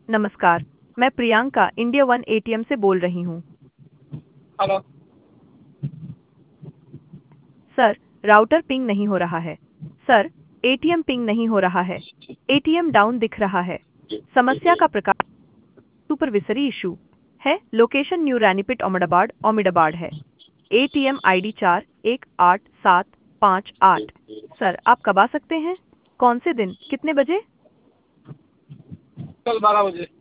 नमस्कार, मैं Priyanka India one ATM से बोल रही हूँ। हेलो। सर, राउटर पिंग नहीं हो रहा है। सर, एटीएम पिंग नहीं हो रहा है। एटीएम डाउन दिख रहा है। समस्या का प्रकार सुपरविसरी इशू है। लोकेशन न्यू रानीपेट अहमदाबाद अहमदाबाद है। ATM ID 418758। सर, आप कब आ सकते हैं? कौन से दिन? कितने बजे? कल 12 बजे।